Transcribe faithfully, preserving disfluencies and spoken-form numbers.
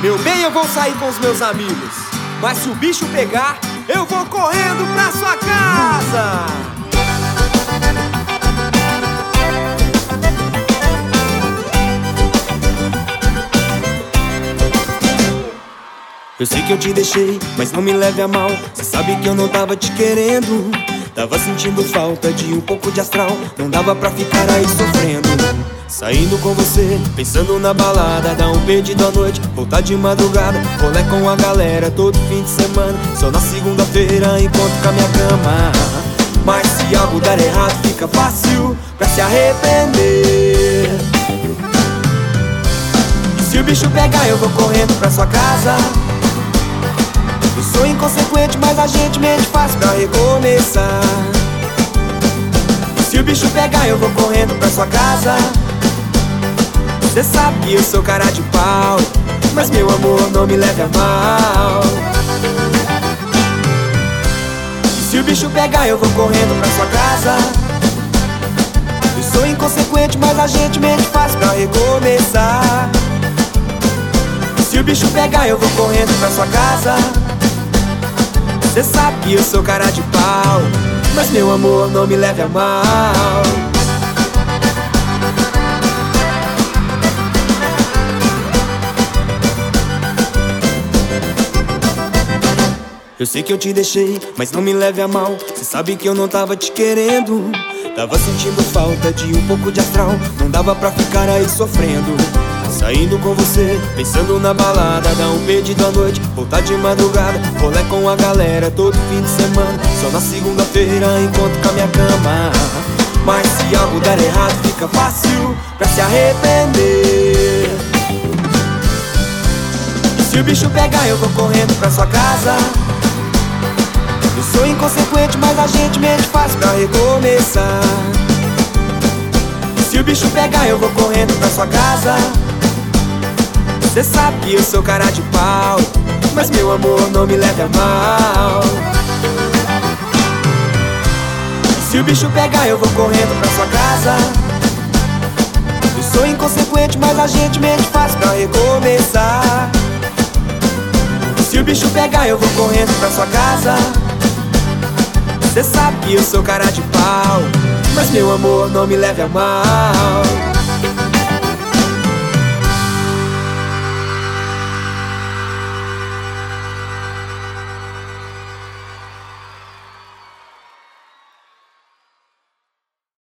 Meu bem, eu vou sair com os meus amigos, mas se o bicho pegar, eu vou correndo pra sua casa. Eu sei que eu te deixei, mas não me leve a mal. Cê sabe que eu não tava te querendo. Tava sentindo falta de um pouco de astral. Não dava pra ficar aí sofrendo. Saindo com você, pensando na balada. Dar um perdido à noite, voltar de madrugada. Rolê com a galera todo fim de semana. Só na segunda-feira encontro com a minha cama. Mas se algo der errado, fica fácil pra se arrepender. E se o bicho pegar, eu vou correndo pra sua casa. Eu sou inconsequente, mas a gente mente fácil pra recomeçar. E se o bicho pegar, eu vou correndo pra sua casa. Cê sabe que eu sou cara de pau, mas meu amor, não me leve a mal. E se o bicho pegar, eu vou correndo pra sua casa. Eu sou inconsequente, mas a gente mente fácil pra recomeçar. E se o bicho pegar, eu vou correndo pra sua casa. Cê sabe que eu sou cara de pau, mas meu amor, não me leve a mal. Eu sei que eu te deixei, mas não me leve a mal. Cê sabe que eu não tava te querendo. Tava sentindo falta de um pouco de astral. Não dava pra ficar aí sofrendo. Saindo com você, pensando na balada. Dar um perdido à noite, voltar de madrugada. Rolê com a galera todo fim de semana. Só na segunda-feira encontro com a minha cama. Mas se algo der errado, fica fácil pra se arrepender. E se o bicho pegar, eu vou correndo pra sua casa. Eu sou inconsequente, mas a gente mente fácil pra recomeçar. E se o bicho pegar, eu vou correndo pra sua casa. Cê sabe que eu sou cara de pau, mas meu amor, não me leve a mal. E se o bicho pegar, eu vou correndo pra sua casa. Eu sou inconsequente, mas a gente mente fácil pra recomeçar. E se o bicho pegar, eu vou correndo pra sua casa. Cê sabe que eu sou cara de pau, mas meu amor, não me leve a mal.